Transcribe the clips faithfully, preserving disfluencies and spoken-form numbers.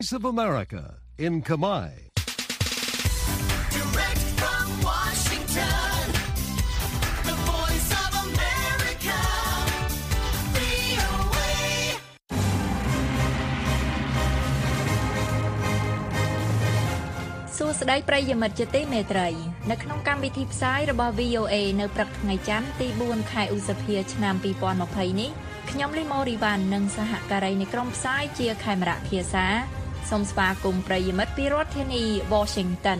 Voice of America in Kamai. Direct from Washington, the Voice of America, វី អូ เอសួស្តីប្រិយមិត្តជាទីមេត្រីនៅក្នុងកម្មវិធីផ្សាយរបស់ វី អូ เอ នៅព្រឹកថ្ងៃច័ន្ទទីបួនខែឧសភាឆ្នាំពីរពាន់ម្ភៃនេះខ្ញុំលីម៉ូរីវ៉ាន់និងសហការីនៃក្រុមផ្សាយជាខេមរៈភាសាសូមស្វាគមន៍ប្រិយមិត្តពីរដ្ឋធានី Washington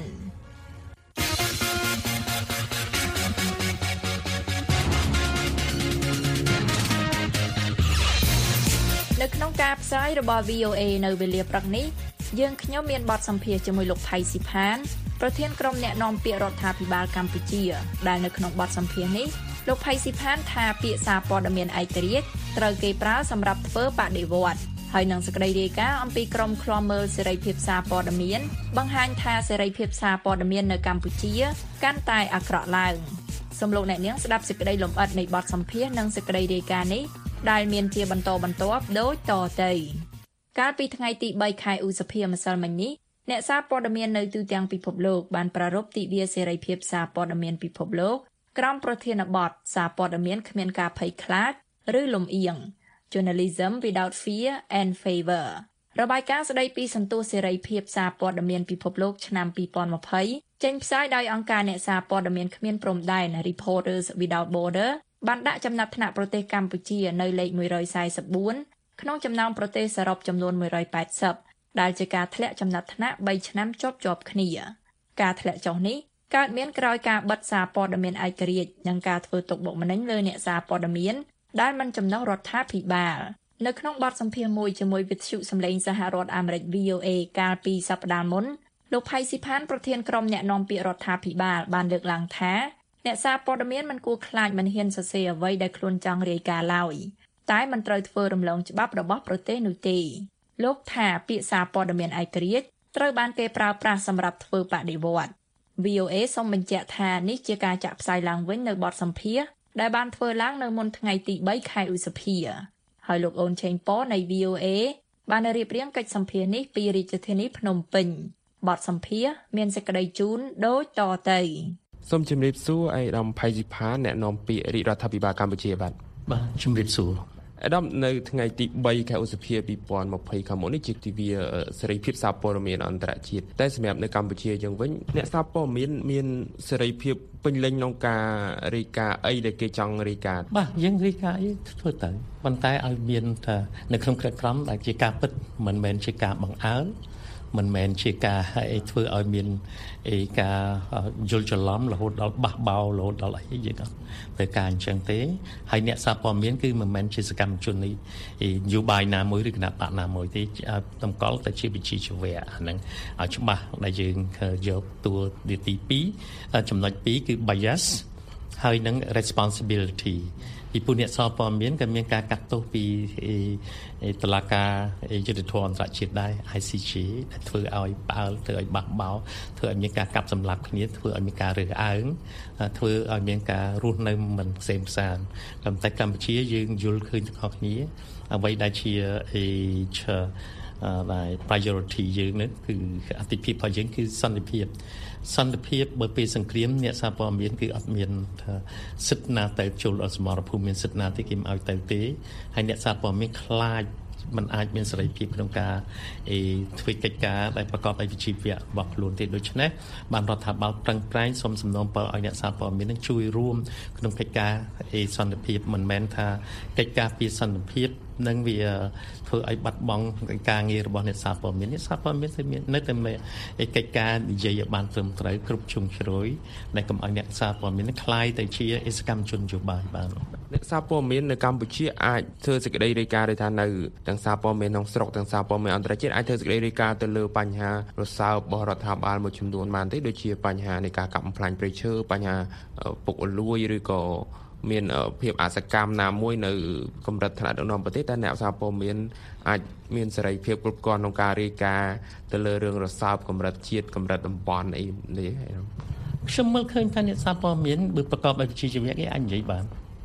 នៅក្នុងការផ្សាយរបស់ វី អូ เอ នៅវេលាព្រឹកនេះយើងខ្ញុំមានបទសម្ភាសន៍ជាមួយលោកថៃស៊ីផានប្រធានក្រុមអ្នកនាំពាក្យរដ្ឋាភិបាលកម្ពុជាដែលនៅក្នុងបទសម្ភាសន៍នេះលោកថៃស៊ីផានថាពាក្យសារព័ត៌មានឯករាជ្យត្រូវគេប្រើសម្រាប់ធ្វើបដិវត្តន៍ហើយនឹងសេចក្តីរាយការណ៍អំពីក្រុមឃ្លាំមើលសេរីភាពសារព័ត៌មានបង្ហាញថាសេរីភាពសារព័ត៌មាននៅកម្ពុជាកាន់តែអាក្រក់ឡើងសូមលោកអ្នកនាងស្ដាប់សេចក្តីលម្អិតនៃបទសម្ភាសន៍និងសេចក្តីរាយការណ៍នេះដែលមានជាបន្តបន្ទាប់ដូចតទៅកាលពីថ្ងៃទីបីខែឧសភាម្សិលមិញនេះអ្នកសារព័ត៌មាននៅទូទាំងពិភពលោកបានប្រារព្ធទិវាសេរីភាពសារព័ត៌មានពិភពលោកក្រោមប្រធានបទសារព័ត៌មានគ្មានការភ័យខ្លាចឬលំអៀង Journalism without fear and favor របាយការណ៍ស្តីពីសន្ទុះសេរីភាពសារព័ត៌មានពិភពលោកឆ្នាំពីរពាន់ម្ភៃចេញផ្សាយដោយអង្គការអ្នកសារព័ត៌មានគ្មានព្រំដែន Reporters Without Borders បានដាក់ចំណាត់ថ្នាក់ប្រទេសកម្ពុជានៅលេខមួយរយសែសិបបួនក្នុងចំណោមប្រទេសសរុបចំនួនមួយរយแปดสิบដែលជាការធ្លាក់ចំណាត់ថ្នាក់បីឆ្នាំជាប់ជាប់គ្នាការធ្លាក់ចុះនេះកើតមានក្រោយការបិទសារព័ត៌មានឯករាជ្យនិងការធ្វើទុកបុកម្នេញលើអ្នកសារព័ត៌មានដែលមិនចំណុះរដ្ឋាភិបាលនៅក្នុងបទសម្ភាសន៍មួយជាមួយវិទ្យុសម្លេងសហរដ្ឋអាមេរិក វី អូ เอ កាលពីសប្តាហ៍មុនលោកផៃស៊ីផានប្រធានក្រុមអ្នកនាំពាក្យរដ្ឋាភិបាលបានលើកឡើងថាអ្នកសារព័ត៌មានមិនគួរខ្លាចមិនហ៊ានសរសេរអ្វីដែលខ្លួនចង់រាយការណ៍ឡើយតែមិនត្រូវធ្វើរំលងច្បាប់របស់ប្រទេសនោះទេលោកថាពាក្យសារព័ត៌មានឯករាជ្យត្រូវបានគេប្រើប្រាស់សម្រាប់ធ្វើបដិវត្តន៍ វី អូ เอ សូមបញ្ជាក់ថានេះជាការចាក់ផ្សាយឡើងវិញនៅបទសម្ភាសន៍ដែលបានធ្វើឡើងនៅមុនថ្ងៃទីបីខែឧសភាហើយលោកអូនឆេងប៉នៃ វី អូ เอ បានរៀបរៀងកិច្ចសម្ភាសន៍នេះពីរាជធានីភ្នំពេញបទសម្ភាសន៍មានសេចក្តីជូនដូចតទៅសូមជម្រាបសួរឯកឧត្តមផៃស៊ីផានអ្នកនាំពាក្យរាជរដ្ឋាភិបាលកម្ពុជាបាទបាទជម្រាបសួរអាដាមនៅថ្ងៃទីបីខែឧសភាពីរពាន់ម្ភៃខាងមុខនេះជាទិវាសេរីភាពសារព័ត៌មានអន្តរជាតិតែសម្រាប់នៅកម្ពុជាយើងវិញអ្នកសារព័ត៌មានមានសេរីភាពពេញលេញក្នុងការរាយការណ៍អីដែលគេចង់រាយការណ៍បាទយើងរាយការណ៍អីធ្វើទៅប៉ុន្តែឲ្យមានថានៅក្នុងក្រិតក្រមដែលជាការពិតមិនមែនជាការបង្អើលមិនមែនជាការអីធ្វើឲ្យមានអីការយល់ច្រឡំរហូតដល់បះបោរហូតដល់អីយើងអត់ធ្វើការអញ្ចឹងទេហើយអ្នកសារព័ត៌មានគឺមិនមែនជាសកម្មជននេះនយោបាយណាមួយឬគណៈបកណាមួយទេតម្កល់តែជាវិជ្ជាជីវៈអាហ្នឹងឲ្យច្បាស់ដែលយើងយកតួទីពីរចំណុចពីរគឺ bias ហើយនឹង responsibilityពីពួកអ្នកសារព័ត៌មានក៏មានការកាត់ទោសពីតុលាការយុត្តិធម៌អន្តរជាតិដែរ ไอ ซี จี ដែលធ្វើឲ្យផ្អើលធ្វើឲ្យបះបោរធ្វើឲ្យមានការកាប់សម្លាប់គ្នាធ្វើឲ្យមានការរើសអើងធ្វើឲ្យមានការរស់នៅមិនផ្សេងផ្សានប៉ុន្តែកម្ពុជាយើងយល់ឃើញទាំងអស់គ្នាអ្វីដែលជាអីដែល priority យើងនោះគឺអាទិភាពរបស់យើងគឺសន្តិភាពសន្តិភាពបើពេលសង្គ្រាមអ្នកសារព័ត៌មានគឺអត់មានសិទ្ធិណាទៅចូលដល់សមរភូមិមានសិទ្ធិណាទេគេមិនឲ្យទៅទេហើយអ្នកសារព័ត៌មានខ្លាចมันអាចមានសេរីភាពក្នុងការអីធ្វើកិច្ចការដែលប្រកបដោយវិជ្ជាជីវៈរបស់ខ្លួនទេដូច្នេះបានរដ្ឋាភិបាលប្រឹងប្រែងសូមសំណូមពរឲ្យអ្នកសារព័ត៌មាននឹងជួយរួមក្នុងកិច្ចការអីសន្តិភាពមិនមែនថាកិច្ចការពីសន្តិភាពនឹងវាធ្វើឲ្យបាត់បង់ការងាររបស់អ្នកសារព័ត៌មានអ្នកសារព័ត៌មានទៅមាននៅតែកិច្ចការនិយាយឲ្យបានត្រឹមត្រូវគ្រប់ជ្រុងជ្រោយដែលកុំឲ្យអ្នកសារព័ត៌មានខ្លាយទៅជាអិសកម្មជននយោបាយបានអ្នកសារព័ត៌មាននៅកម្ពុជាអាចធ្វើសេចក្តីរាយការណ៍ថានៅទាំងសារព័ត៌មានក្នុងស្រុកទាំងសារព័ត៌មានអន្តរជាតិអាចធ្វើសេចក្តីរាយការណ៍ទៅលើបញ្ហារសើបរបស់រដ្ឋាភិបាលមួយចំនួនបានទេដូចជាបញ្ហានៃការកាប់បំផ្លាញព្រៃឈើបញ្ហាពុករលួយឬក៏មានភាពអសកម្មណាមួយនៅកម្រិតថ្នាក់ដឹកនាំប្រទេសតែអ្នកសារព័ត៌មានអាចមានសេរីភាពគ្រប់គ្រាន់ក្នុងការរាយការណ៍ទៅលើរឿងរសើបកម្រិតជាតិកម្រិតតំបន់អីនេះខ្ញុំមើលឃើញថាអ្នកសារព័ត៌មានបើប្រកបដោយវិជ្ជាជីវៈគេអាចនិយាយបាន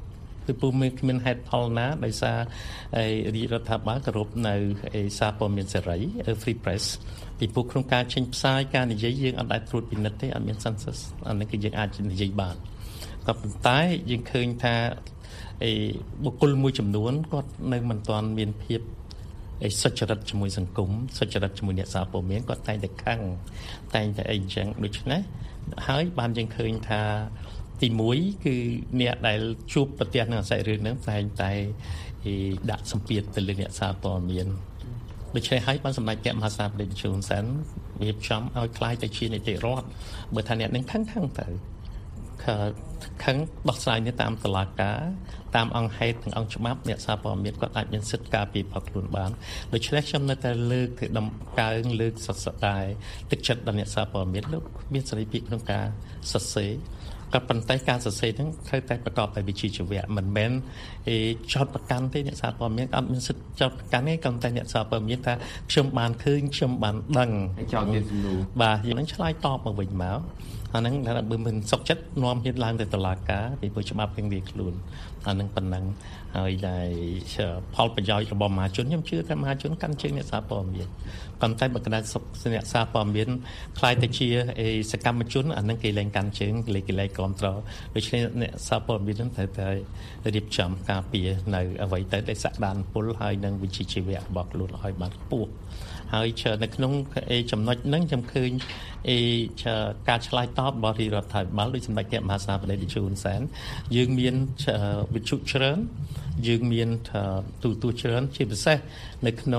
ពីព្រោះមានគ្មានហេតុផលណាដោយសាររាជរដ្ឋាភិបាលគោរពនៅសារព័ត៌មានសេរី free press ពីព្រោះក្នុងការចេញផ្សាយការនិយាយយើងអត់អាចត្រួតពិនិត្យទេអត់មាន census អានេះគឺយើងអាចនិយាយបានក៏ប៉ុន្តែយើងឃើញថាអីបុគ្គលមួយចំនួនគាត់នៅមិនទាន់មានភាពអីសុចរិតជាមួយសង្គមសុចរិតជាមួយអ្នកសារព័ត៌មានគាត់តែងតែខឹងតែងតែអីចឹងដូច្នេះហើយបានយើងឃើញថាទីមួយគឺអ្នកដែលជួបប្រទះនឹងអាស្រ័យរឿងហ្នឹងតែងតែដាក់សម្ពាធទៅលើអ្នកសារព័ត៌មានដូច្នេះហើយបានសម្ដេចព្រះមហាក្សត្រព្រះជន្មសែនរៀបចំឲ្យខ្លាយទៅជានីតិរដ្ឋបើថាអ្នកនឹងខឹងខឹងទៅខឹងដោះស្រាយនេះតាមតុលាការតាមអង្គហេតុនិងអង្គច្បាប់អ្នកសារព័ត៌មានគាត់អាចមានសិទ្ធិការពារផលខ្លួនបានដូច្នេះខ្ញុំនៅតែលើកទៅដំកើងលើកសរសើរតែទឹកចិត្តដល់អ្នកសារព័ត៌មានលោកមានសេរីភាពក្នុងការសរសេរក៏ប៉ុន្តែការសរសេរហ្នឹងត្រូវតែប្រកបដោយវិជ្ជាជីវៈមិនមែនចោទប្រកាន់ទេអ្នកសារព័ត៌មានអត់មានសិទ្ធិចោទប្រកាន់ទេក៏តែអ្នកសារព័ត៌មានថាខ្ញុំបានឃើញខ្ញុំបានដឹងចោទមានសំណួរបាទយើងនឹងឆ្លើយតបមកវិញមកអាហ្នឹងថាបើមិនសុខចិត្តនាំហ៊ានឡើងទៅតុលាការពីព្រោះច្បាប់រៀងរៀងខ្លួនអាហ្នឹងប៉ុណ្ណឹងហើយដែលផលប្រយោជន៍របស់មហាជនខ្ញុំជឿថាមហាជនកាន់ជើងអ្នកសារព័ត៌មានប៉ុន្តែបើកណ្ដាលអ្នកសារព័ត៌មានខ្លាយទៅជាសកម្មជនអាហ្នឹងគេលែងកាន់ជើងគេគេលែងគ្រប់គ្រងដូច្នេះអ្នកសារព័ត៌មានហ្នឹងត្រូវតែរៀបចំការពារនៅអ្វីទៅដែលសក្តានុពលហើយនឹងវិជ្ជាជីវៈរបស់ខ្លួនឲ្យបានខ្ពស់ហើយនៅក្នុងចំណុចហ្នឹងខ្ញុំឃើញការឆ្លើយតបរបស់រាជរដ្ឋាភិបាលដោយសម្ដេចព្រះមហាក្សត្រព្រះតេជោហ៊ុនសែនយើងមានវិទ្យុច្រើនយើងមានទូទួលច្រើនជាពិសេសនៅក្នុង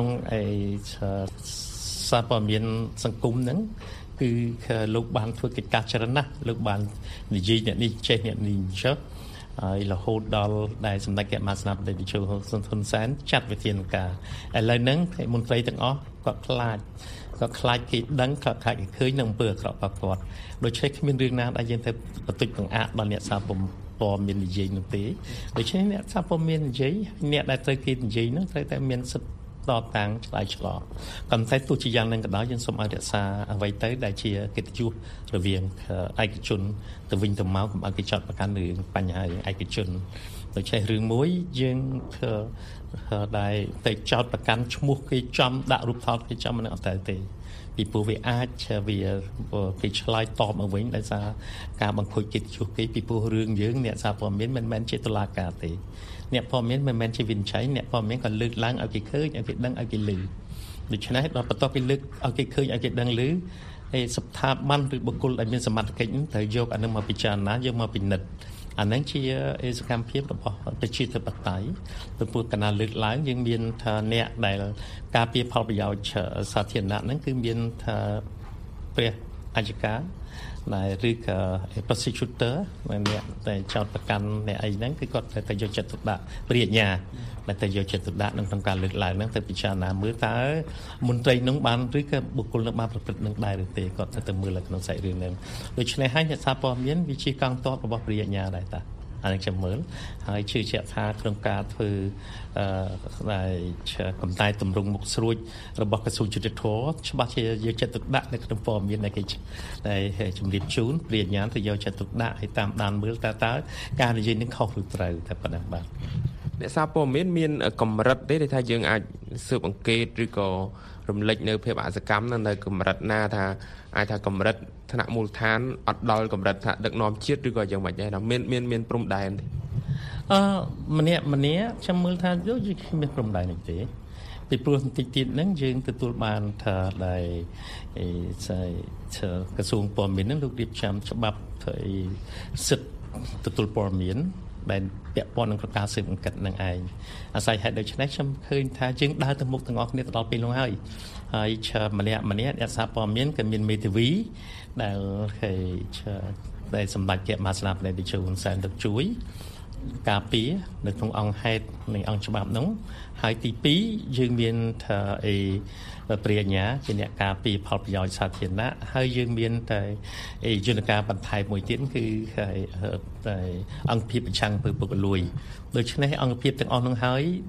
សារព័ត៌មានសង្គមហ្នឹងគឺលោកបានធ្វើកិច្ចការច្រើនណាស់លោកបាននិយាយអ្នកនេះចេះអ្នកនេះចេះហើយរហូតដល់ដែលសម្ដេចព្រះមហាក្សត្រព្រះតេជោហ៊ុនសែនចាត់វិធានការឥឡូវហ្នឹងមន្ត្រីទាំងអស់គាត់ខ្លាចគាត់ខ្លាចគេដឹងគាត់ខ្លាចគេឃើញនឹងអំពើអាក្រក់របស់គាត់ដូច្នេះគ្មានរឿងណាដែលយើងទៅបន្តិចបង្អាក់ដល់អ្នកសារព័ត៌មាននិយាយនោះទេដូច្នេះអ្នកសារព័ត៌មាននិយាយអ្នកដែលត្រូវគេនិយាយនោះត្រូវតែមានសិទ្ធិតបតាំងឆ្លើយឆ្លងក៏តែទោះជាយ៉ាងហ្នឹងក៏ដោយយើងសូមឲ្យរក្សាអ្វីទៅដែលជាកិត្តិយសរវាងឯកជនទៅវិញទៅមកកុំឲ្យគេចាត់ប្រកាន់រឿងបញ្ហាឯកជនដូច្នេះរឿងមួយយើងដែលទៅចោតប្រកាន់ឈ្មោះគេចំដាក់រូបថតគេចំមិនអត់ទៅទេពីព្រោះវាអាចវាគេឆ្លើយតបមកវិញដោយសារការបង្ខូចកិត្តិយសគេពីព្រោះរឿងយើងអ្នកសារព័ត៌មានមិនមែនជាតុលាការទេអ្នកព័ត៌មានមិនមែនជាវិនិច្ឆ័យអ្នកព័ត៌មានក៏លើកឡើងឲ្យគេឃើញឲ្យគេដឹងឲ្យគេឮដូច្នេះដល់បន្ទាប់ពីលើកឲ្យគេឃើញឲ្យគេដឹងឮឯស្ថាប័នឬបុគ្គលដែលមានសមត្ថកិច្ចត្រូវយកអានឹងមកពិចារណាយកមកពិនិត្យអានឹងជាសកម្មភាពរបស់ប្រជាធិបតេយ្យពីព្រោះកណាលើកឡើងយើងមានថាអ្នកដែលការពារផលប្រយោជន៍សាធារណៈហ្នឹងគឺមានថាព្រះអัยការដែលឬក៏ prosecutor អ្នកតែចោតប្រកាន់អ្នកអីហ្នឹងគឺគាត់តែយកចិត្តទុកដាក់ព្រះអាជ្ញាដែលតែយកចិត្តទុកដាក់ក្នុងការលើកឡើងហ្នឹងទៅពិចារណាមើលតើមន្ត្រីនឹងបានឬក៏បុគ្គលនឹងបានប្រព្រឹត្តនឹងដែរឬទេគាត់ទៅមើលក្នុងសាច់រឿងហ្នឹងដូច្នេះហើយអ្នកសារព័ត៌មានវាជាកងទ័ពរបស់ព្រះអាជ្ញាដែរតាអានេះខ្ញុំមើលហើយជឿជាក់ថាក្នុងការធ្វើអឺដែលកំតែតម្រង់មុខស្រួចរបស់ក្រសួងយុតិធធម៌ច្បាស់ជាយកចិត្តទុកដាក់នៅក្នុងព័ត៌មានដែលគេដែលជំរាបជូនព្រះអាជ្ញាទៅយកចិត្តទុកដាក់ឲ្យតាមដានមើលតើតើការនិយាយនឹងខុសឬត្រូវតែប៉ុណ្ណឹងបាទអ្នកសារព័ត៌មានមានកម្រិតទេដែលថាយើងអាចស៊ើបអង្កេតឬក៏រំលេចនៅភាពអសកម្មនៅកម្រិតណាថាអាចថាកម្រិតថ្នាក់មូលដ្ឋានអត់ដល់កម្រិតថ្នាក់ដឹកនាំជាតិឬក៏យ៉ាងម៉េចដែរមានមានមានព្រំដែនទេអឺម្នាក់ម្នាក់ខ្ញុំមើលថាយកមានព្រំដែននេះទេពីព្រោះបន្តិចទៀតហ្នឹងយើងទទួលបានថាដែលអីក្រសួងព័ត៌មានហ្នឹងលោករៀបចំច្បាប់ធ្វើសិទ្ធិទទួលព័ត៌មានដែលពាក់ព័ន្ធនឹងប្រការស៊ើបអង្កេតនឹងឯងអាស្រ័យហេតុដូច្នេះខ្ញុំឃើញថាយើងដើរទៅមុខទាំងអស់គ្នាទៅដល់ពេលនោះហើយហើយម្នាក់ម្នាក់អ្នកសារព័ត៌មានក៏មានមេធាវីដែលគេដែលសម្ដេចព្រះមហាក្សត្រព្រះតេជោហ៊ុនសែនទៅជួយការពារនៅក្នុងអង្គហេតុនៃអង្គច្បាប់នោះហើយទីពីរយើងមានថាអីព្រះអាជ្ញាជាអ្នកការពារផលប្រយោជន៍សាធារណៈហើយយើងមានតែយន្តការបន្ថែមមួយទៀតគឺតែអង្គភាពប្រឆាំងអំពើពុករលួយដូច្នេះអង្គភាពទាំងអស់នោះហើយ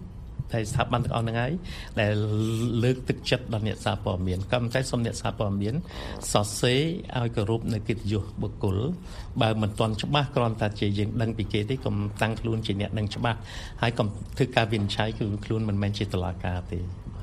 តែស្ថាប័នទាំងអស់ហ្នឹងហើយដែលលើកទឹកចិត្តដល់អ្នកសារព័ត៌មានក៏តែសូមអ្នកសារព័ត៌មានសរសេរឲ្យគោរពនៅកិត្តិយសបុគ្គលបើមិនទាន់ច្បាស់គ្រាន់តែជាយើងដឹងពីគេទេកុំតាំងខ្លួនជាអ្នកដឹងច្បាស់ហើយកុំធ្វើការវិនិច្ឆ័យគឺខ្លួនមិនមែនជាតុលាការទេ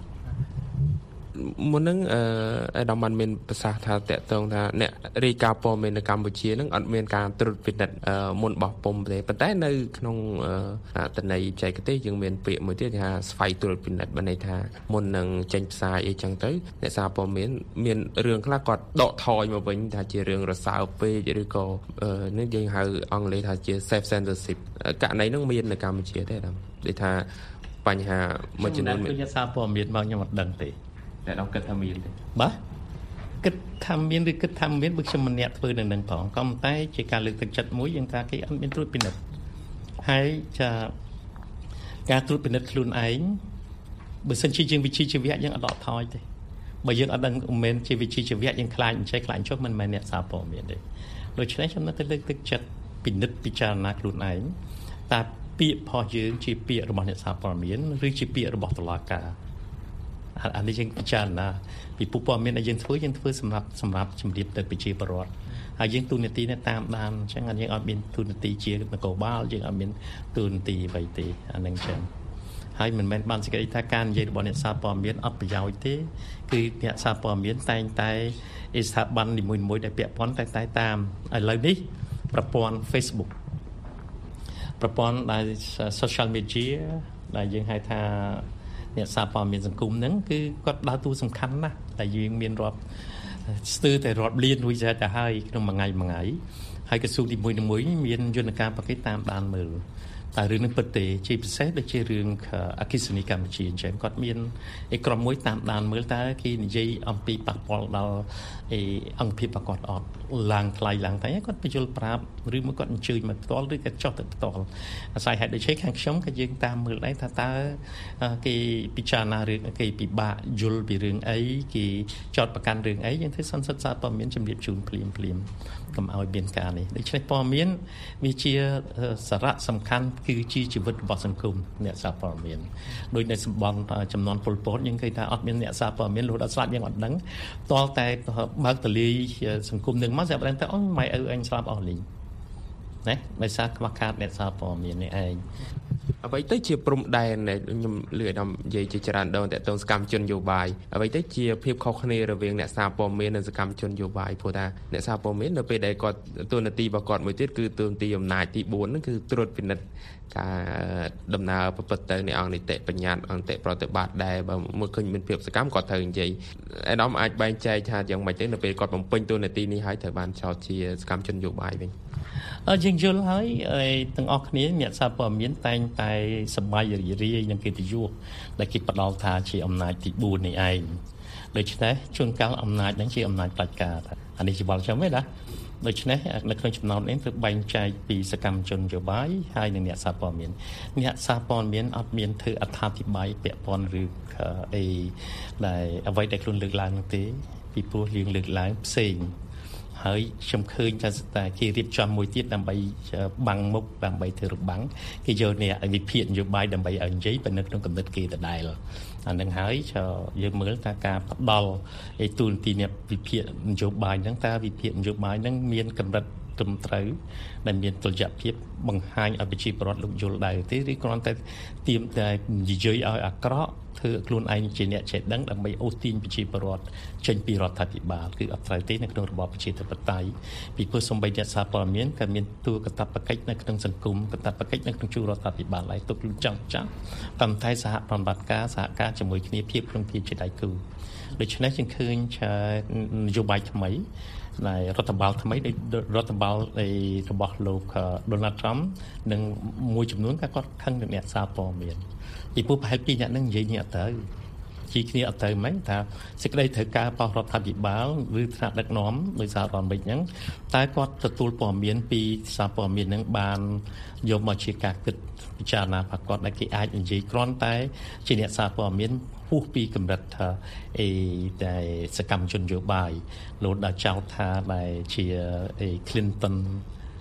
មុនហ្នឹងអឺអាដាមបានមានប្រសាសន៍ថាតកតងថាអ្នករាយការណ៍ព័ត៌មាននៅកម្ពុជាហ្នឹងអត់មានការត្រួតពិនិត្យមុនបោះពុម្ពទេប៉ុន្តែនៅក្នុងអត្ថន័យបច្ចេកទេសយើងមានពាក្យមួយទៀតថាស្វ័យត្រួតពិនិត្យបានន័យថាមុននឹងចេញផ្សាយអីចឹងទៅអ្នកសារព័ត៌មានមានរឿងខ្លះគាត់ដកថយមកវិញថាជារឿងរសើបពេកឬក៏នេះយើងហៅអង់គ្លេសថាជា self censorship ករណីហ្នឹងមាននៅកម្ពុជាទេអាដាមដូចថាបញ្ហាមួយចំនួនអ្នកសារព័ត៌មានមកខ្ញុំអត់ដឹងទេតែដល់គិតថាមានទេបាទគិតថាមានឬគិតថាមានបើខ្ញុំមិនអ្នកធ្វើនឹងនឹងផងក៏តែជាការលើកទឹកចិត្តមួយយើងថាគេអត់មានត្រួតពិនិត្យហើយចាការត្រួតពិនិត្យខ្លួនឯងបើសិនជាយើងវិជ្ជាជីវៈយើងអត់ដកថយទេបើយើងអត់ដឹងមិនមែនជាវិជ្ជាជីវៈយើងខ្លាចអញ្ចេះខ្លាចចុះមិនមែនអ្នកសារព័ត៌មានទេដូច្នេះខ្ញុំនៅតែលើកទឹកចិត្តពិនិត្យពិចារណាខ្លួនឯងតើពាក្យរបស់យើងជាពាក្យរបស់អ្នកសារព័ត៌មានឬជាពាក្យរបស់តុលាការអានេះយើងពិចារណាពីពុះព័ត៌មានដែលយើងធ្វើយើងធ្វើសម្រាប់សម្រាប់ជំរាបទៅប្រជាពលរដ្ឋហើយយើងទូនាទីនេះតាមដានអញ្ចឹងយើងអត់មានទូនាទីជានគរបាលយើងអត់មានទូនាទីអ្វីទេអានឹងអញ្ចឹងហើយមិនមែនបានសេចក្តីថាការនិយាយរបស់អ្នកសារព័ត៌មានអត់ប្រយោជន៍ទេគឺអ្នកសារព័ត៌មានតែងតែស្ថាប័ននីមួយៗដែលពាក់ព័ន្ធតែតែតាមឥឡូវនេះប្រព័ន្ធ Facebook ប្រព័ន្ធដែល social media ដែលយើងហៅថាអ្នកសារព័ត៌មានសង្គមហ្នឹងគឺគាត់ដើរតួសំខាន់ណាស់តែយើងមានរាប់ស្ទើរតែរាប់លានរួចទៅហើយក្នុងមួយថ្ងៃមួយថ្ងៃហើយក្រសួងទីមួយៗមានយន្តការប្រកេតតាមដានមើលតែរឿងនេះពិតទេជាពិសេសដូចជារឿងអគ្គិសនីកម្ពុជាអញ្ចឹងគាត់មានឯក្រុមមួយតាមដានមើលតើគេនិយាយអំពីប៉ះពាល់ដល់ឯអង្គភាពរបស់គាត់អត់ឡើងថ្លៃឡើងតែគាត់បញ្យល់ប្រាប់ឬមួយគាត់អញ្ជើញមកផ្ទាល់ឬក៏ចុះទៅផ្ទាល់អាស្រ័យហេតុដូច្នេះខាងខ្ញុំក៏យើងតាមមើលដែរថាតើគេពិចារណារឿងគេពិបាកយល់ពីរឿងអីគេចោទប្រកាន់រឿងអីយើងធ្វើសន្និសីទសារព័ត៌មានជំរាបជូនភ្លាមភ្លាមកុំឲ្យមានការនេះដូច្នេះព័ត៌មានវាជាសារៈសំខាន់គឺជាជីវិតរបស់សង្គមអ្នកសារព័ត៌មានដោយនៅសម្បត្តិចំនួនពលពតយើងឃើញថាអត់មានអ្នកសារព័ត៌មានរហូតដល់ស្លាប់យើងអត់ដឹងតលតែបើកតលីសង្គមនឹងមកស្រាប់ដឹងថាអូម៉ែឪអញស្លាប់អស់លីងណាដោយសារខ្វះខាតអ្នកសារព័ត៌មាននេះឯងអ្វីទៅជាព្រំដែនខ្ញុំលឺអាដាមនិយាយជាច្រើនដងតើតងសកម្មជននយោបាយអ្វីទៅជាភាពខុសគ្នារវាងអ្នកសារព័ត៌មាននិងសកម្មជននយោបាយព្រោះថាអ្នកសារព័ត៌មាននៅពេលដែលគាត់ទូនាទីរបស់គាត់មួយទៀតគឺទូនាទីអំណាចទីបួនហ្នឹងគឺត្រួតពិនិត្យការដំណើរប្រព្រឹត្តទៅនៃអង្គនីតិបញ្ញត្តិអង្គតិប្រតិបត្តិដែរបើមើលឃើញមានភាពសកម្មគាត់ត្រូវនិយាយអាដាមអាចបែងចែកថាយ៉ាងម៉េចទៅនៅពេលគាត់បំពេញទូនាទីនេះហើយត្រូវបានចោទជាសកម្មជននយោបាយវិញអឺយើងយល់ហើយទាំងអស់គ្នាអ្នកសារព័ត៌មានតែងតែសប្បាយរីករាយនឹងកិត្តិយសដែលគេផ្ដល់ថាជាអំណាចទីបួននេះឯងដូច្នេះជួនកាលអំណាចហ្នឹងជាអំណាចផ្ដាច់ការអានេះជាបលចាំទេណាដូច្នេះនៅក្នុងចំណោមនេះគឺបែងចែកពីសកម្មជននយោបាយហើយនិងអ្នកសារព័ត៌មានអ្នកសារព័ត៌មានអត់មានធ្វើអត្ថាធិប្បាយពាក់ព័ន្ធឬអីដែលអ្វីដែលខ្លួនលើកឡើងនោះទេពីព្រោះយើងលើកឡើងផ្សេងហើយខ្ញុំឃើញថាតែគេរៀបចំមួយទៀតដើម្បីបាំងមុខដើម្បីធ្វើរបាំងគេយកនេះវិភាគនយោបាយដើម្បីឲ្យនិយាយប៉ុន្តែក្នុងគំនិតគេដដែលអានឹងហើយយើងមើលថាការផ្ដល់ឯទូនទីនេះវិភាគនយោបាយហ្នឹងតើវិភាគនយោបាយហ្នឹងមានកម្រិតត្រឹមត្រូវដែលមានតុល្យភាពបង្ហាញឲ្យប្រជាពលរដ្ឋលោកយល់ដែរទេឬគ្រាន់តែទៀមតែនិយាយឲ្យអាក្រក់ធ្វើខ្លួនឯងជាអ្នកចេះដឹងដើម្បីអូសទាញប្រជាពលរដ្ឋចេញពីរដ្ឋាភិបាលគឺអត់ត្រូវទេនៅក្នុងរបបប្រជាធិបតេយ្យពីព្រោះសម្បីអ្នកសារព័ត៌មានក៏មានតួកាតព្វកិច្ចនៅក្នុងសង្គមកាតព្វកិច្ចនៅក្នុងជួររដ្ឋាភិបាលហើយទុកចង់ចាស់ប៉ុន្តែសហប្រតិបត្តិការសហការជាមួយគ្នាភាពក្នុងភាពជាដៃគូដូច្នេះយើងឃើញនយោបាយថ្មីដែលរដ្ឋបាលថ្មីរដ្ឋបាលរបស់លោក Donald Trump និងមួយចំនួនក៏គាត់ខឹងនឹងអ្នកសារព័ត៌មានពីព្រោះប្រហែលពីអ្នកនឹងនិយាយនេះអត់ទៅជីគ្នាអត់ទៅហ្មងថាសេចក្តីត្រូវការរបស់រដ្ឋាភិបាលឬថ្នាក់ដឹកនាំដោយសាររដ្ឋវិជ្ជាហ្នឹងតែគាត់ទទួលព័ត៌មានពីសារព័ត៌មានហ្នឹងបានយកមកជាការគិតពិចារណារបស់គាត់ដែលគេអាចនិយាយគ្រាន់តែជាអ្នកសារព័ត៌មានហួសពីកម្រិតថាអីតែសកម្មជននយោបាយលោកដល់ចោទថាដែលជាអី Clinton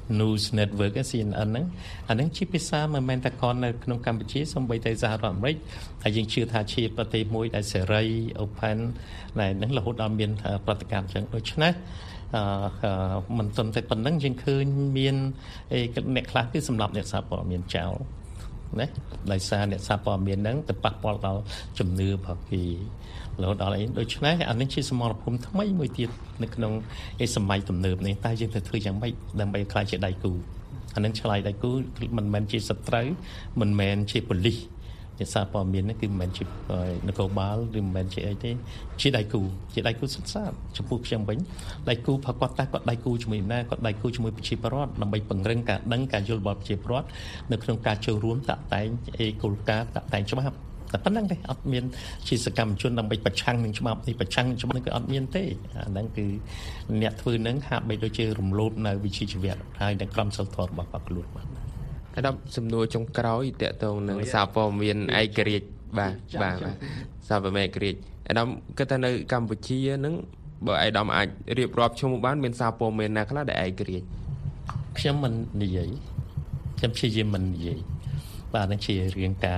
News Network ซี เอ็น เอ็น ហ្នឹងអាហ្នឹងជាភាសាមិនមែនតែគ្រាន់នៅក្នុងកម្ពុជាសូម្បីតែសហរដ្ឋអាមេរិកហើយយើងជឿថាជាប្រទេសមួយដែលសេរី open ដែលហ្នឹងរហូតដល់មានប្រតិកម្មចឹងដូច្នេះអឺមិនត្រឹមតែប៉ុណ្្នឹងយើងឃើញមានអ្នកខ្លះគឺសម្រាប់អ្នកសារព័ត៌មានចោលណាដោយសារអ្នកសារព័ត៌មានហ្នឹងទៅប៉ះពាល់ដល់ជំនឿរបស់គេរហូតដល់អីដូច្នេះអានេះជាសមរភូមិថ្មីមួយទៀតនៅក្នុងឯសម័យទំនើបនេះតែយើងទៅធ្វើយ៉ាងម៉េចដើម្បីខ្លាចជាដៃគូអានឹងឆ្លើយដៃគូមិនមែនជាសត្រូវមិនមែនជាប៉ូលីសអ្នកសារព័ត៌មាននេះគឺមិនមែនជានគរបាលឬមិនមែនជាអីទេជាដៃគូជាដៃគូសុទ្ធសាធចំពោះខ្ញុំវិញដៃគូប្រកបតែគាត់ដៃគូជាមួយណាគាត់ដៃគូជាមួយប្រជាពលរដ្ឋដើម្បីពង្រឹងការដឹងការយល់របស់ប្រជាពលរដ្ឋនៅក្នុងការចូលរួមតាក់តែងអេគោលការណ៍តាក់តែងច្បាប់តែប៉ុណ្្នឹងទេអត់មានជាសកម្មជនដើម្បីប្រឆាំងនឹងច្បាប់នេះប្រឆាំងនឹងច្បាប់នេះគឺអត់មានទេអាហ្នឹងគឺអ្នកធ្វើនឹងហាក់បីដូចជារំលោភនៅវិជ្ជាជីវៈហើយនឹងក្រមសីលធម៌របស់បកខ្លួនបាទអាដាមសំណួរចុងក្រោយតកតងនឹងសារព័ត៌មានឯករាជ្យបាទបាទសារព័ត៌មានឯករាជ្យអាដាមគិតថានៅកម្ពុជានឹងបើអាដាមអាចរៀបរាប់ឈ្មោះបានមានសារព័ត៌មានណាខ្លះដែលឯករាជ្យខ្ញុំមិននិយាយខ្ញុំព្យាយាមមិននិយាយបាទនឹងជារឿងការ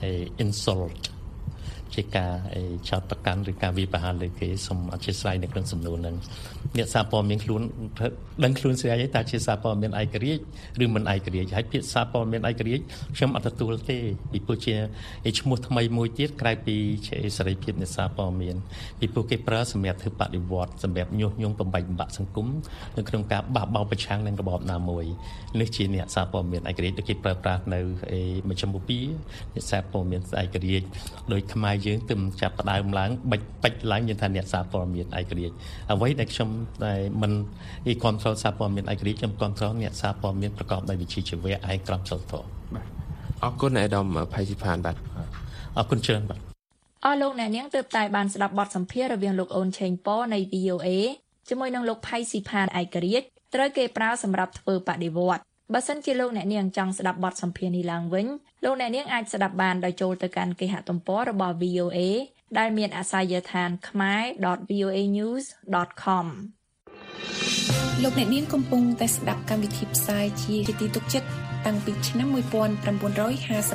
insult ជាការចោទប្រកាន់ឬការវិបហាលើគេសូមអធិស្ឋាននៅក្នុងសំណួរហ្នឹងអ្នកសារព័ត៌មានខ្លួនដឹងខ្លួនស្រីតែជាសារព័ត៌មានឯករាជ្យឬមិនឯករាជ្យហើយពាក្យសារព័ត៌មានឯករាជ្យខ្ញុំអត់ទទួលទេពីព្រោះជាឈ្មោះថ្មីមួយទៀតក្រៅពីសេរីភាពអ្នកសារព័ត៌មានពីព្រោះគេប្រើសម្រាប់ធ្វើបដិវត្តសម្រាប់ញុះញង់បំបែកបំបាក់សង្គមនៅក្នុងការបះបោរប្រឆាំងនឹងរបបណាមួយនេះជាអ្នកសារព័ត៌មានឯករាជ្យដែលគេប្រើប្រាស់នៅមជ្ឈមបូព៌ាអ្នកសារព័ត៌មានឯករាជ្យដោយខ្មែរយើងទើបចាប់ផ្ដើមឡើងបាច់បាច់ឡើងយើងថាអ្នកសារព័ត៌មានឯករាជ្យអ្វីដែលខ្ញុំតែមិនអ៊ី control សារព័ត៌មានឯករាជ្យខ្ញុំ control អ្នកសារព័ត៌មានប្រកបដោយវិជ្ជាជីវៈហើយក្រមសីលធម៌បាទអរគុណអាដាមផៃស៊ីផានបាទអរគុណច្រើនបាទអស់លោកអ្នកនាងទើបតែបានស្ដាប់បទសម្ភាសន៍រវាងលោកអូនឆេងប៉នៃ វី អូ អេ ជាមួយនឹងលោកផៃស៊ីផានឯករាជ្យត្រូវគេប្រើសម្រាប់ធ្វើបដិវត្តបើសិនជាលោកអ្នកនាងចង់ស្ដាប់បទសម្ភាសន៍នេះឡើងវិញលោកអ្នកនាងអាចស្ដាប់បានដោយចូលទៅកាន់គេហទំព័ររបស់ វី អូ អេ ដែលមានអាសយដ្ឋាន khmae dot v o a news dot com លោកអ្នកនាងកំពុងតែស្ដាប់កម្មវិធីផ្សាយជាទីទុកចិត្តតាំងពីឆ្នាំmột nghìn chín trăm năm mươiห้า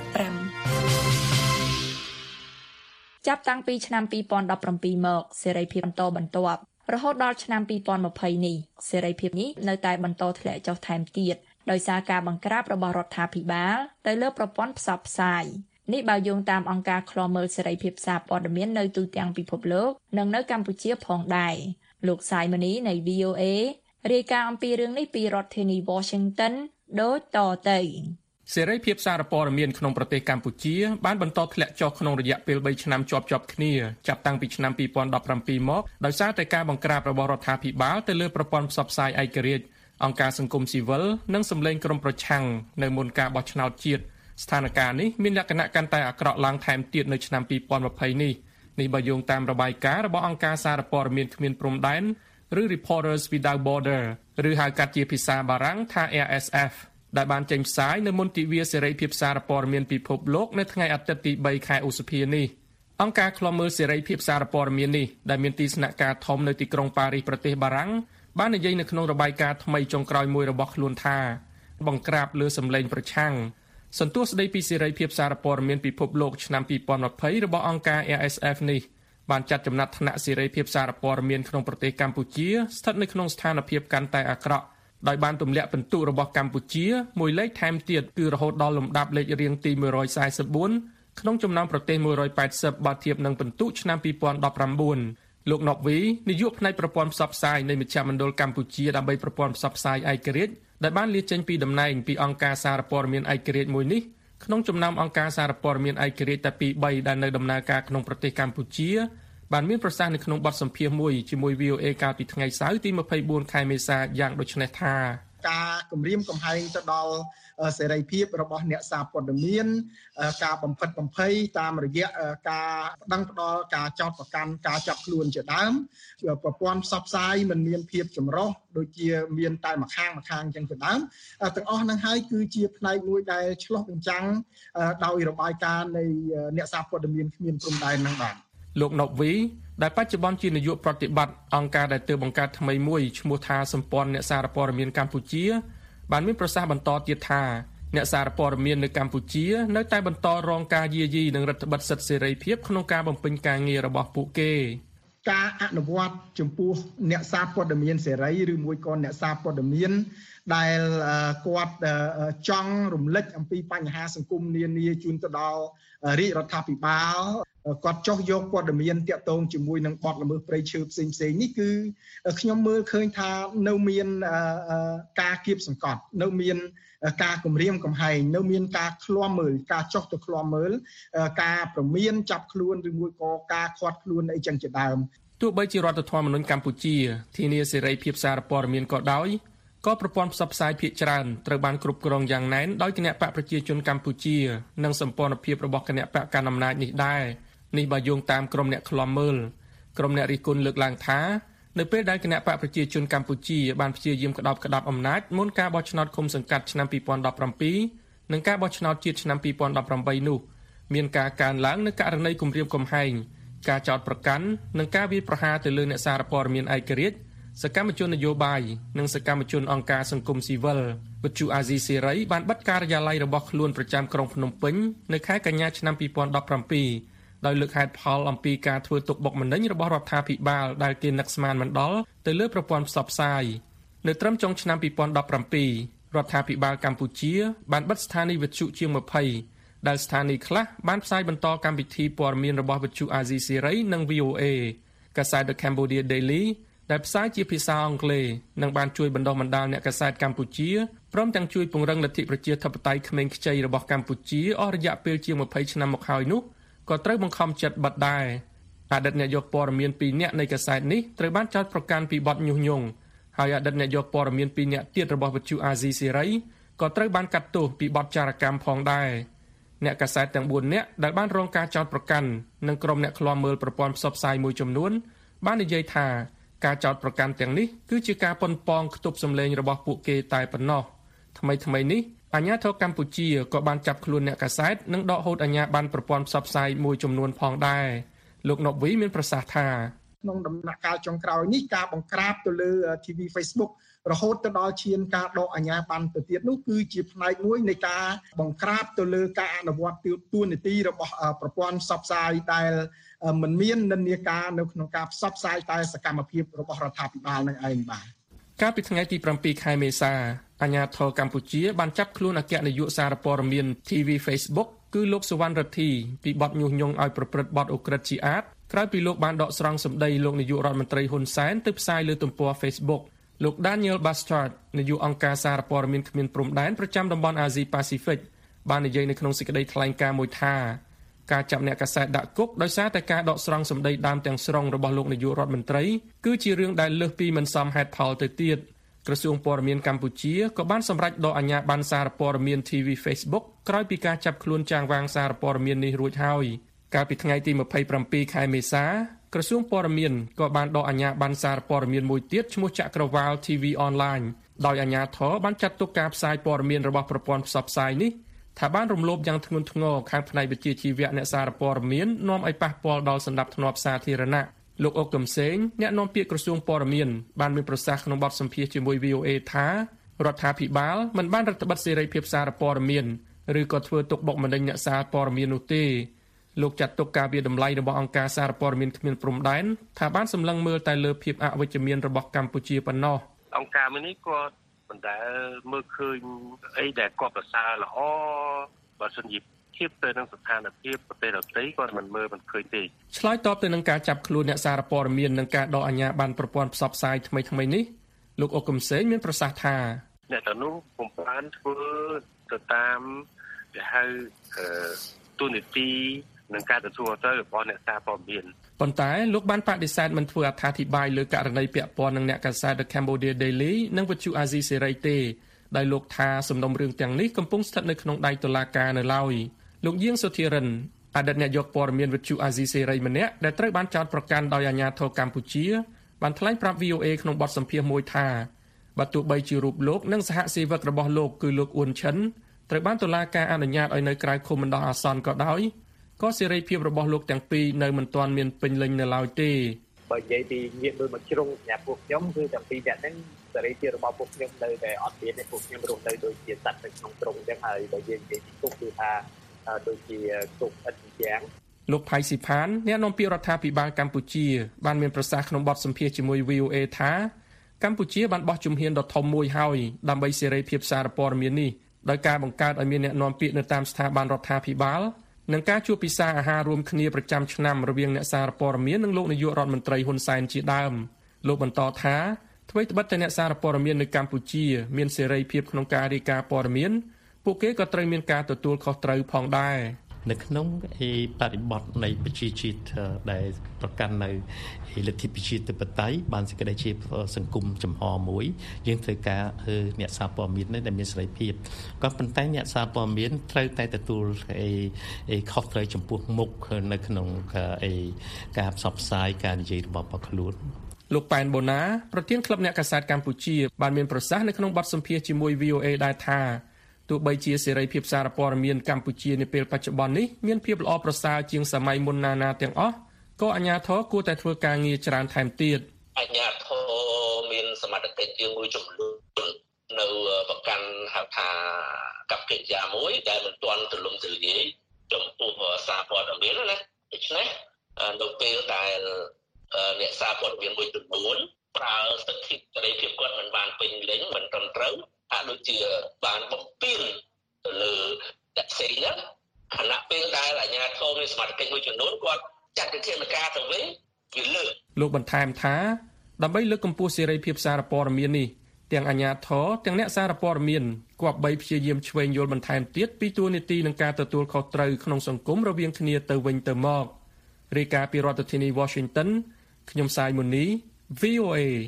ចាប់តាំងពីឆ្នាំពីរពាន់ដប់ប្រាំពីរមកសេរីភាពបន្តបន្ទាប់រហូតដល់ឆ្នាំពីរពាន់ម្ភៃនេះសេរីភាពនេះនៅតែបន្តធ្លាក់ចុះថែមទៀតដោយសារការបង្ក្រាបរបស់រដ្ឋាភិបាលទៅលើប្រព័ន្ធផ្សព្វផ្សាយនេះបើយោងតាមអង្គការឃ្លាំមើលសេរីភាពសារព័ត៌មាននៅទូទាំងពិភពលោកនិងនៅកម្ពុជាផងដែរលោកសាយមនីនៃ វី អូ អេ រាយការណ៍អំពីរឿងនេះពីរដ្ឋធានី Washington ដូចតទៅសេរីភាពសារព័ត៌មានក្នុងប្រទេសកម្ពុជាបានបន្តធ្លាក់ចុះក្នុងរយៈពេលបីឆ្នាំជាប់ៗគ្នាចាប់តាំងពីឆ្នាំពីរពាន់ដប់ប្រាំពីរមកដោយសារតែការបង្ក្រាបរបស់រដ្ឋាភិបាលទៅលើប្រព័ន្ធផ្សព្វផ្សាយឯករាជ្យអង្គការសង្គមស៊ីវិលនិងសម្លេងក្រុមប្រឆាំងនៅមុនការបោះឆ្នោតជាតិស្ថានភាពនេះមានលក្ខណៈកាន់តែអាក្រក់ឡើងថែមទៀតនៅឆ្នាំពីរពាន់ម្ភៃនេះនេះបើយោងតាមរបាយការណ៍របស់អង្គការសារព័ត៌មានគ្មានព្រំដែនឬ Reporters Without Borders ឬហៅកាត់ជាភាសាបារាំងថា អារ អេស អេហ្វ ដែលបានចេញផ្សាយនៅមុនទិវាសេរីភាពសារព័ត៌មានពិភពលោកនៅថ្ងៃអាទិត្យទីបីខែឧសភានេះអង្គការឃ្លាំមើលសេរីភាពសារព័ត៌មាននេះដែលមានទីស្នាក់ការធំនៅទីក្រុងប៉ារីសប្រទេសបារាំងបាននិយាយនៅក្នុងរបាយការណ៍ថ្មីចុងក្រោយមួយរបស់ខ្លួនថាបង្ក្រាបលើសម្លេងប្រឆាំងសន្ទុះស្ដីពីសេរីភាពសារព័ត៌មានពិភពលោកឆ្នាំពីរពាន់ម្ភៃរបស់អង្គការ អារ អេស អេហ្វ នេះបានចាត់ចំណាត់ថ្នាក់សេរីភាពសារព័ត៌មានក្នុងប្រទេសកម្ពុជាស្ថិតនៅក្នុងស្ថានភាពកាន់តែអាក្រក់ដោយបានទម្លាក់ពិន្ទុរបស់កម្ពុជាមួយលេខថែមទៀតគឺរហូតដល់លំដាប់លេខរៀងទីមួយរយសែនសិបបួនក្នុងចំណោមប្រទេសមួយរយប៉ែតសិបបើធៀបនឹងពិន្ទុឆ្នាំពីរពាន់ដប់ប្រាំបួនលោកណប់វីនាយកផ្នែកប្រព័ន្ធផ្សព្វផ្សាយនៃមជ្ឈមណ្ឌលកម្ពុជាដើម្បីប្រព័ន្ធផ្សព្វផ្សាយឯករាជ្យដែលបានលាចេញពីតំណែងពីអង្គការសារព័ត៌មានឯករាជ្យមួយនេះក្នុងចំណោមអង្គការសារព័ត៌មានឯករាជ្យតែពីរបីដែលនៅដំណើរការក្នុងប្រទេសកម្ពុជាបានមានប្រសាសន៍នៅក្នុងបទសម្ភាសន៍មួយជាមួយ វី អូ អេ កាលពីថ្ងៃសៅរ៍ទីម្ភៃបួនខែមេសាយ៉ាងដូចនេះថាការគម្រាមកំហែងទៅដល់សេរីភាពរបស់អ្នកសារព័ត៌មានការបំផិតបំភ័យតាមរយៈការប្តឹងផ្តល់ការចោទប្រកាន់ការចាប់ខ្លួនជាដើមប្រព័ន្ធផ្សព្វផ្សាយមិនមានភាពចម្រុះដូចជាមានតែម្ខាងម្ខាងអញ្ចឹងជាដើមទាំងអស់ហ្នឹងហើយគឺជាផ្នែកមួយដែលឆ្លុះបញ្ចាំងដោយរបាយការណ៍នៃអ្នកសារព័ត៌មានគ្មានព្រំដែនហ្នឹងបាទលោកណប់វីដែលបច្ចុប្បន្នជានាយកប្រតិបត្តិអង្គការដែលទើបបង្កើតថ្មីមួយឈ្មោះថាសម្ព័ន្ធអ្នកសារព័ត៌មានកម្ពុជាបានមានប្រសាសន៍បន្តទៀតថាអ្នកសារព័ត៌មាននៅកម្ពុជានៅតែបន្តរងការយាយីនិងរដ្ឋបិទសិទ្ធិសេរីភាពក្នុងការបំពេញការងាររបស់ពួកគេការអនុវត្តចំពោះអ្នកសារព័ត៌មានសេរីឬមួយក៏អ្នកសារព័ត៌មានដែលគាត់ចង់រំលឹកអំពីបញ្ហាសង្គមនានាជូនទៅដល់រាជរដ្ឋាភិបាលគាត់ចោះយកព័ត៌មានតាក់ទងជាមួយនឹងបទល្មើសព្រៃឈើផ្សេងផ្សេងនេះគឺខ្ញុំមើលឃើញថានៅមានការគៀបសង្កត់នៅមានការគំរាមកំហែងនៅមានការឃ្លាំមើលការចោះទៅឃ្លាំមើលការប្រមានចាប់ខ្លួនឬមួយក៏ការឃាត់ខ្លួនអីចឹងជាដើមទោះបីជារដ្ឋធម្មនុញ្ញកម្ពុជាធានាសេរីភាពសារព័ត៌មានក៏ដោយក៏ប្រព័ន្ធផ្សព្វផ្សាយភាគច្រើនត្រូវបានគ្រប់គ្រងយ៉ាងណែនដោយគណៈបកប្រជាជនកម្ពុជានិងសម្ព័ន្ធភាពរបស់គណៈបកកណ្ដាលអំណាចនេះដែរនេះបើយោងតាមក្រុមអ្នកឃ្លាំមើលក្រុមអ្នករិះគន់លើកឡើងថានៅពេលដែលគណៈបកប្រជាជនកម្ពុជាបានព្យាយាមក្តោបក្តាប់អំណាចមុនការបោះឆ្នោតឃុំសង្កាត់ឆ្នាំពីរពាន់ដប់ប្រាំពីរនិងការបោះឆ្នោតជាតិឆ្នាំពីរពាន់ដប់ប្រាំបីនោះមានការកើនឡើងនូវករណីគំរាមកំហែងការចោទប្រកាន់និងការវាយប្រហារទៅលើអ្នកសារព័ត៌មានឯករាជ្យសកម្មជននយោបាយនិងសកម្មជនអង្គការសង្គមស៊ីវិលវិទ្យុអាស៊ីសេរីបានបិទការិយាល័យរបស់ខ្លួនប្រចាំក្រុងភ្នំពេញនៅខែកញ្ញាឆ្នាំពីរពាន់ដប់ប្រាំពីរដោយលើកហេតុផលអំពីការធ្វើទុកបុកម្នេញរបស់រដ្ឋាភិបាលដែលគេនឹកស្មានមិនដល់ទៅលើប្រព័ន្ធផ្សព្វផ្សាយនៅត្រឹមចុងឆ្នាំពីរពាន់ដប់ប្រាំពីររដ្ឋាភិបាលកម្ពុជាបានបិទស្ថានីយ៍វិទ្យុជាងម្ភៃដែលស្ថានីយ៍ខ្លះបានផ្សាយបន្តកម្មវិធីព័ត៌មានរបស់វិទ្យុអាស៊ីសេរីនិង វី អូ เอ កាសែត The Cambodia Daily ដែលផ្សាយជាភាសាអង់គ្លេសនិងបានជួយបណ្ដុះបណ្ដាលអ្នកកាសែតកម្ពុជាព្រមទាំងជួយពង្រឹងលទ្ធិប្រជាធិបតេយ្យក្មេងខ្ចីរបស់កម្ពុជាអស់រយៈពេលជាងម្ភៃឆ្នាំមកហើយនោះក៏ត្រូវបង្ខំចិត្តបិទដែរអតីតអ្នកយកព័ត៌មានពីរនាក់នៃកាសែតនេះត្រូវបានចោទប្រកាន់ពីបទញុះញង់ហើយអតីតអ្នកយកព័ត៌មានពីរនាក់ទៀតរបស់វិទ្យុអាស៊ីសេរីក៏ត្រូវបានកាត់ទោសពីបទចារកម្មផងដែរអ្នកកាសែតទាំងបួននាក់ដែលបានរងការចោទប្រកាន់និងក្រុមអ្នកឃ្លាំមើលប្រព័ន្ធផ្សព្វផ្សាយមួយចំនួនបាននិយាយថាការចោទប្រកាន់ទាំងនេះគឺជាការប៉ុនប៉ងខ្ទប់សម្លេងរបស់ពួកគេតែប៉ុណ្ណោះថ្មីថ្មីនេះអាជ្ញាធរកម្ពុជាក៏បានចាប់ខ្លួនអ្នកកាសែតនិងដកហូតអាជ្ញាប័ណ្ណប្រព័ន្ធផ្សព្វផ្សាយមួយចំនួនផងដែរលោកណូវីមានប្រសាសន៍ថាក្នុងដំណាក់កាលចុងក្រោយនេះការបង្ក្រាបទៅលើ ធី វី Facebook រហូតទៅដល់ឈានការដកអាជ្ញាប័ណ្ណទៅទៀតនោះគឺជាផ្នែកមួយនៃការបង្ក្រាបទៅលើការអនុវត្តទួនាទីរបស់ប្រព័ន្ធផ្សព្វផ្សាយដែលមិនមាននិន្នាការនៅក្នុងការផ្សព្វផ្សាយតែសកម្មភាពរបស់រដ្ឋាភិបាលនឹងឯងបាទកាលពីថ្ងៃទីប្រាំពីរខែមេសាអាជ្ញាធរកម្ពុជាបានចាប់ខ្លួនអគ្គនាយកសារព័ត៌មាន ធី វី Facebook គឺលោកសុវណ្ណរិទ្ធីពីបទញុះញង់ឲ្យប្រព្រឹត្តបទឧក្រិដ្ឋជាអាតក្រោយពីលោកបានដកស្រង់សម្ដីលោកនាយករដ្ឋមន្ត្រីហ៊ុនសែនទៅផ្សាយលើទំព័រ Facebook លោក Daniel Bastard នាយកអង្គការសារព័ត៌មានគ្មានព្រំដែនប្រចាំតំបន់អាស៊ីប៉ាស៊ីហ្វិកបាននិយាយនៅក្នុងសេចក្តីថ្លែងការណ៍មួយថាការចាប់អ្នកកាសែតដាក់គុកដោយសារតែការដកស្រង់សម្ដីដើមទាំងស្រុងរបស់លោកនាយករដ្ឋមន្ត្រីគឺជារឿងដែលលើសពីមិនសមហេតុផលទៅទៀតក្រសួងព័ត៌មានកម្ពុជាក៏បានសម្រេចដកអាជ្ញាប័ណ្ណសារព័ត៌មាន ធី វី Facebook ក្រោយពីការចាប់ខ្លួនចាងវាងសារព័ត៌មាននេះរួចហើយកាលពីថ្ងៃទីម្ភៃប្រាំពីរខែមេសាក្រសួងព័ត៌មានក៏បានដកអាជ្ញាប័ណ្ណសារព័ត៌មានមួយទៀតឈ្មោះចក្រវាល ធី វី Online ដោយអាជ្ញាធរបានចាត់ទុកការផ្សាយព័ត៌មានរបស់ប្រព័ន្ធផ្សព្វផ្សាយនេះថាបានរំលោភយ៉ាងធ្ងន់ធ្ងរខាងផ្នែកវិជ្ជាជីវៈអ្នកសារព័ត៌មាននាំឲ្យប៉ះពាល់ដល់សណ្ដាប់ធ្នាប់សាធារណៈលោកអុកកឹមសេងអ្នកនាំពាក្យក្រសួងព័ត៌មានបានមានប្រសាសន៍ក្នុងបទសម្ភាសន៍ជាមួយ វី អូ เอ ថារដ្ឋាភិបាលមិនបានរឹតបន្តឹងសេរីភាពសារព័ត៌មានឬក៏ធ្វើទុកបុកម្នេញអ្នកសារព័ត៌មាននោះទេលោកចាត់ទុកការវាតម្លៃរបស់អង្គការសារព័ត៌មានគ្មានព្រំដែនថាបានសម្លឹងមើលតែលើភាពអវិជ្ជមានរបស់កម្ពុជាប៉ុណ្ណោះអង្គការមួយនេះគាត់មិនដែលមើលឃើញអីដែលគាត់ប្រសើរល្អបើសិនជាធៀបទៅនឹងស្ថានភាពប្រទេសដទៃគាត់មិនមើលមិនឃើញទេឆ្លើយតបទៅនឹងការចាប់ខ្លួនអ្នកសារព័ត៌មាននិងការដកអាជ្ញាប័ណ្ណប្រព័ន្ធផ្សព្វផ្សាយថ្មីថ្មីនេះលោកអុកកឹមសេងមានប្រសាសន៍ថាអ្នកទាំងនោះពុំបានធ្វើទៅតាមគេហៅទូនីតិនឹងការទទួលទៅរបស់អ្នកសារព័ត៌មានប៉ុន្តែលោកបានបដិសេធមិនធ្វើអត្ថាធិប្បាយលើករណីពាក់ព័ន្ធនឹងអ្នកកាសែត The Cambodia Daily និងវិទ្យុអាស៊ីសេរីទេដោយលោកថាសំណុំរឿងទាំងនេះកំពុងស្ថិតនៅក្នុងដៃតុលាការនៅឡើយលោកយាងសុធិរិនអតីតអ្នកយកព័ត៌មានវិទ្យុអាស៊ីសេរីម្នាក់ដែលត្រូវបានចោទប្រកាន់ដោយអាជ្ញាធរកម្ពុជាបានថ្លែងប្រាប់ វី អូ เอ ក្នុងបទសម្ភាសន៍មួយថាបើទោះបីជារូបលោកនិងសហសេវករបស់លោកគឺលោកអ៊ុនឈិនត្រូវបានតុលាការអនុញ្ញាតឲ្យនៅក្រៅឃុំបណ្ដោះអាសន្នក៏ដោយក៏សេរីភាពរបស់លោកទាំងពីរនៅមិនទាន់មានពេញលេញនៅឡើយទេបើនិយាយពីងាកមើលមកជ្រុងសម្រាប់ពួកខ្ញុំគឺទាំងពីរអ្នកហ្នឹងសេរីភាពរបស់ពួកខ្ញុំនៅតែអត់មានទេពួកខ្ញុំរស់នៅដូចជាសត្វនៅក្នុងទ្រុងអញ្ចឹងហើយបើយើងនិយាយពីទុកគឺថាដូចជាទុកឥតជាងលោកផៃស៊ីផានអ្នកនាំពាក្យរដ្ឋាភិបាលកម្ពុជាបានមានប្រសាសន៍ក្នុងបទសម្ភាសន៍ជាមួយ វី អូ អេ ថាកម្ពុជាបានបោះជំហានដ៏ធំមួយហើយដើម្បីសេរីភាពសារព័ត៌មាននេះដោយការបង្កើតឲ្យមានអ្នកនាំពាក្យនៅតាមស្ថាប័នរដ្ឋាភិបាលនិងការជួបពិសាអាហាររួមគ្នាប្រចាំឆ្នាំរវាងអ្នកសារព័ត៌មាននិងលោកនាយករដ្ឋមន្ត្រីហ៊ុនសែនជាដើមលោកបន្តថាថ្មីត្បិតតែអ្នកសារព័ត៌មាននៅកម្ពុជាមានសេរីភាពក្នុងការរាយការណ៍ព័ត៌មានពួកគេក៏ត្រូវមានការទទួលខុសត្រូវផងដែរនៅក្នុងបរិបទនៃប្រជាជាតិដែលប្រកាន់នៅលទ្ធិប្រជាធិបតេយ្យបានសេចក្តីជាសង្គមចំហមួយយើងត្រូវការអ្នកសារព័ត៌មានដែលមានសេរីភាពក៏ប៉ុន្តែអ្នកសារព័ត៌មានត្រូវតែទទួលខុសត្រូវចំពោះមុខនៅក្នុងការផ្សព្វផ្សាយការនិយាយរបស់ពួកខ្លួនលោកប៉ែនបូណាប្រធានក្លឹបអ្នកកាសែតកម្ពុជាបានមានប្រសាសន៍នៅក្នុងបទសម្ភាសន៍ជាមួយ វី អូ អេ ដែរថាទោះបីជាសេរីភាពសារព័ត៌មានកម្ពុជានាពេលបច្ចុប្បន្ននេះមានភាពល្អប្រសើរជាងសម័យមុនណាណាទាំងអស់ក៏អាជ្ញាធរគួរតែធ្វើការងារច្រើនថែមទៀតអាជ្ញាធរមានសមត្ថកិច្ចជាមួយចំនួននៅប្រកាន់ហៅថាកັບកិច្ចការមួយដែលមិនទាន់ទូលំទូលាយចំពោះសារព័ត៌មានណាដូច្នេះនៅពេលដែលអ្នកសារព័ត៌មានមួយចំនួនប្រើសិទ្ធិសេរីភាពគាត់មិនបានពេញលេញមិនត្រឹមត្រូវអាចដូចជាបានបំពេញទៅលើអ្នកផ្សេងហ្នឹងខណៈពេលដែលអាជ្ញាធរមានសមត្ថកិច្ចមួយចំនួនគាត់ចាត់វិធានការទៅវិញវាលើកលោកបន្ថែមថាដើម្បីលើកកម្ពស់សេរីភាពសារព័ត៌មាននេះទាំងអាជ្ញាធរទាំងអ្នកសារព័ត៌មានគប្បីព្យាយាមឆ្វេងយល់បន្ថែមទៀតពីទួលនីតិនិងការទទួលខុសត្រូវក្នុងសង្គមរវាងគ្នាទៅវិញទៅមករាយការណ៍ពីរដ្ឋធានី Washington ខ្ញុំសាយមុនី វី អូ អេ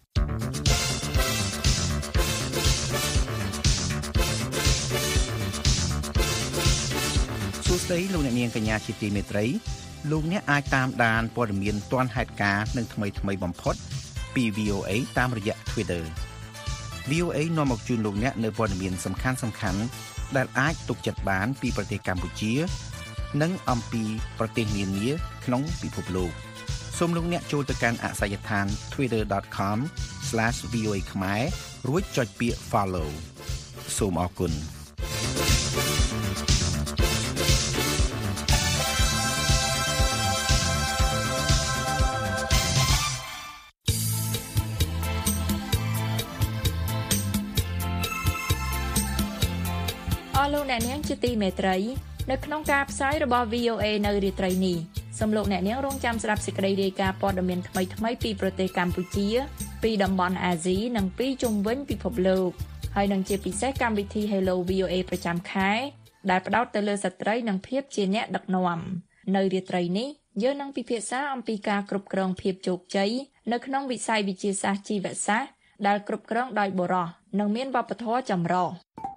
សួស្តីលោកអ្នកនាងកញ្ញាជាទីមេត្រីលោកអ្នកអាចតាមដានព័ត៌មានទាន់ហេតុការណ៍និងថ្មីថ្មីបំផុតពី វី អូ អេ តាមរយៈ Twitter វី អូ អេ នាំមកជូនលោកអ្នកនៅព័ត៌មានសំខាន់សំខាន់ដែលអាចទុកចិត្តបានពីប្រទេសកម្ពុជានិងអំពីប្រទេសនានាក្នុងពិភពលោកសូមលោកអ្នកចូលទៅកាន់អាសយដ្ឋាន twitter dot com slash v o a ខ្មែររួចចុចពាក្យ follow សូមអរគុណអស់លោកអ្នកនាងជាទីមេត្រីនៅក្នុងការផ្សាយរបស់ វី អូ អេ នៅរាត្រីនេះសូមលោកអ្នកនាងរងចាំស្ដាប់សេចក្តីរាយការណ៍ព័ត៌មានថ្មីៗពីប្រទេសកម្ពុជាពីតំបន់អាស៊ីនិងពីជុំវិញពិភពលោកហើយនឹងជាពិសេសកម្មវិធី Hello វី អូ អេ ប្រចាំខែដែលផ្ដោតទៅលើស្ត្រីនិងភាពជាអ្នកដឹកនាំនៅរាត្រីនេះយើងនឹងពិភាក្សាអំពីការគ្រប់គ្រងភាពជោគជ័យនៅក្នុងវិស័យវិទ្យាសាស្ត្រជីវសាស្ត្រដែលគ្រប់គ្រងដោយបុរសនិងមានវប្បធម៌ចម្រុះ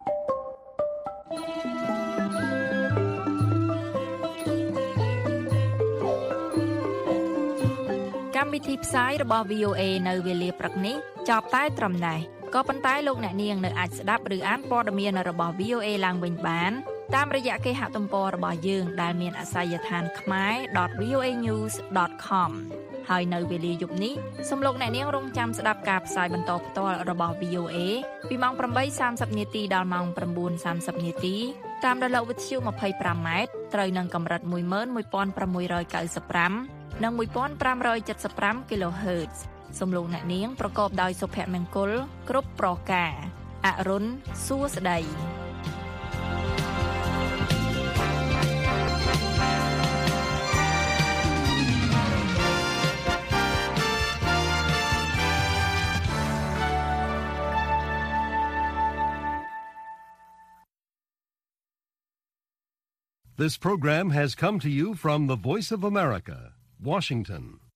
កម្មវិធីផ្សាយរបស់ វី អូ អេ នៅវេលាព្រឹកនេះចប់តែត្រឹមណេះក៏ប៉ុន្តែលោកអ្នកនាងនៅអាចស្ដាប់ឬអានព័ត៌មានរបស់ វី អូ អេ ឡើងវិញបានតាមរយៈគេហទំព័ររបស់យើងដែលមានអាសយដ្ឋាន khmae dot v o a news dot com ហើយនៅវេលាយប់នេះសូមលោកអ្នកនាងរងចាំស្ដាប់ការផ្សាយបន្តផ្ទាល់របស់ វី អូ អេ ពីម៉ោង eight thirty នាទីដល់ម៉ោង nine thirty នាទីតាមរលកវិទ្យុ twenty-five ម៉ែត្រត្រូវនឹងកម្រិតone one six ninety-fiveនិងfifteen seventy-five គីឡូហឺតសូមលោកអ្នកនាងប្រកបដោយសុភមង្គលគ្រប់ប្រការអរុនសួស្តី This program has come to you from the Voice of America, Washington.